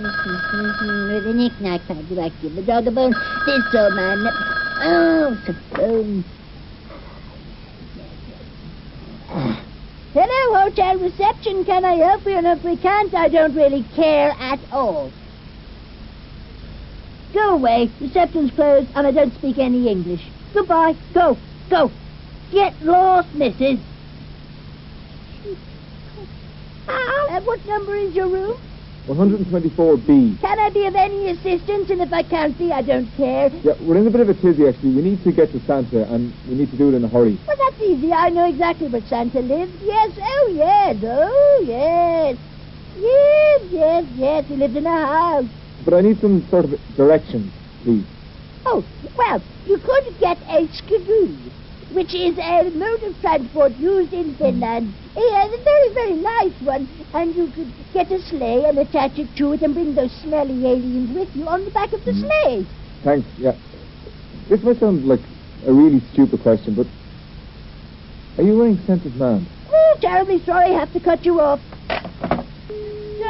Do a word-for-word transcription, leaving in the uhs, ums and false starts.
With a knick-knack, how do I give the dog a bone? This old man... Oh, it's a bone. Hello, hotel reception. Can I help you? And if we can't, I don't really care at all. Go away. Reception's closed, and I don't speak any English. Goodbye. Go. Go. Get lost, missus. Uh, what number is your room? one twenty-four B. Can I be of any assistance? And if I can't be, I don't care. Yeah, we're in a bit of a tizzy, actually. We need to get to Santa, and we need to do it in a hurry. Well, that's easy. I know exactly where Santa lives. Yes, oh, yes, oh, yes. Yes, yes, yes, he lives in a house. But I need some sort of directions, please. Oh, well, you could get a skidoo, which is a mode of transport used in Finland. Yeah, a very, very nice one. And you could get a sleigh and attach it to it and bring those smelly aliens with you on the back of the mm. sleigh. Thanks, yeah. This might sound like a really stupid question, but are you wearing scented man? Oh, terribly sorry I have to cut you off.